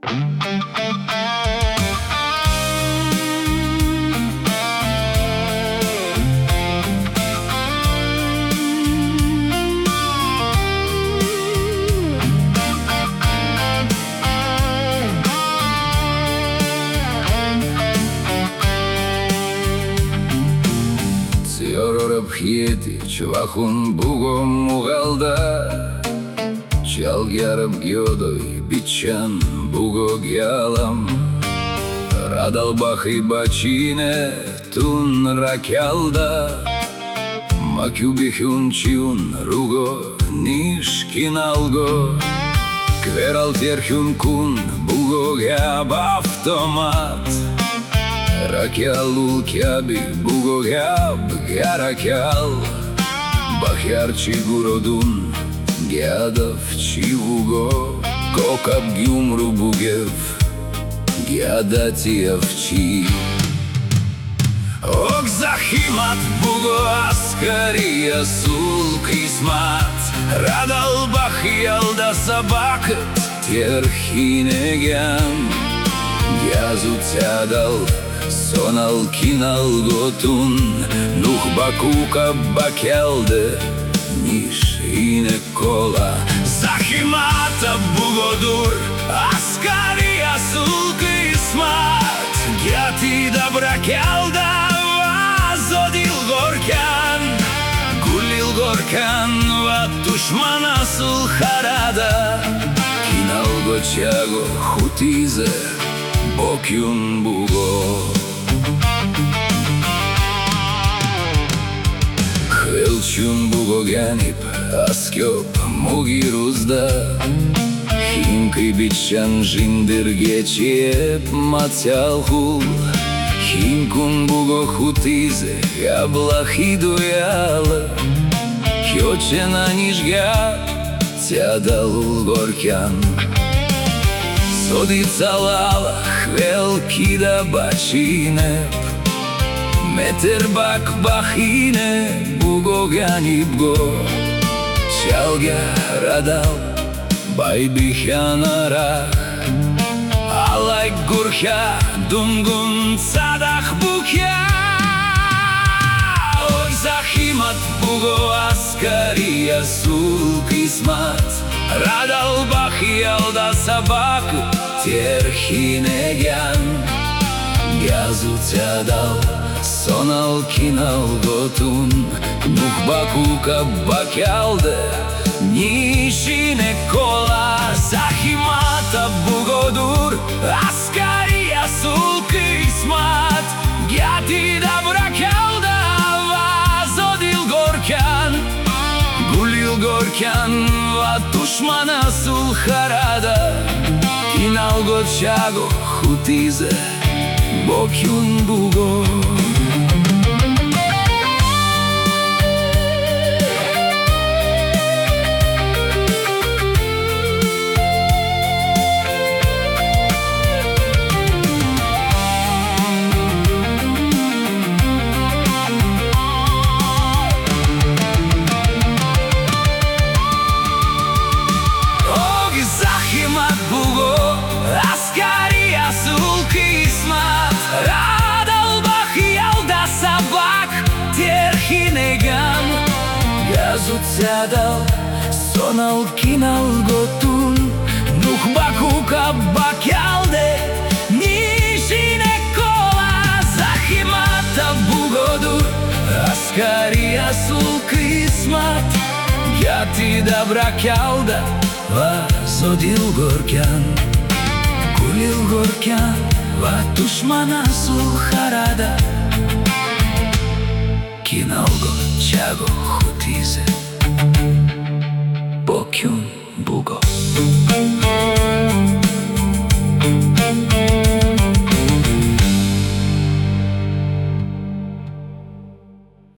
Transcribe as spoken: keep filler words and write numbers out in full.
Pjeti që vakun bugo mu galda, qal gjarëm gjodoj biqen bugo gjallam. Radal bahi bacine tun rakjalda, ma kju bihun qiun rugo nish kinalgo. Kveral tjerhjun kun bugo gjab automat, rakjalul kjabi bugo gjab gjarakjal. Bahjar qi gurodun gjadav qi vugo, kokab gjumru bugev gjadati avqi. Ok zahimat bugo askaria sul kismat, radal bahjal da sabakët tjerhine gjam. Gjazu tjadal sonal kinal gotun, nuk bakuka bakjelde nish ine kola. Zahimata bugodur askaria sul kismat, gjati da brakjalda vazodil gorkan. Gulil gorkan va tushmana sul harada, kinal goqjago hutize bokjun bugo. Hvelqun bugo gjanip askjop mugiruzda, himkëj biqan zhindir gjeqjep macjalhull. Himkun bugo hutize gablahidu jale, kjo që na nishga tjadalul gorkan. Sodi calala hvel kida bacine, meter bak bahine bugo gjanip go. Qalga radal baj bihjanarah, alaj gurhja dungun cadah bukja. Oj zahimat bugo askaria sul kismat, radal bahjal da sabak tjerhine gjan. Gjazu tjadal sonal kinal gotun, nuk bakuka bakjalde nish ine kola. Zahimata bugodur askaria sul kismat, gjati da brakjalda vazodil gorkan. Gulil gorkan va tushmana sul harada, kinal goqjago hutize bokjun bugo. Zahimat bugo askaria sul kismat, radal bahjal da sabak tjerhine gjan. Gjazu tjadal sonal kinal gotun, nuk bakuka bakjalde nish ine kola. Zahimata bugodur askaria sul kismat, gjati da brakjalda vazodil gorkan. Gulil gorkan va tushmana sul harada, kinal goqjago hutize bokjun bugo.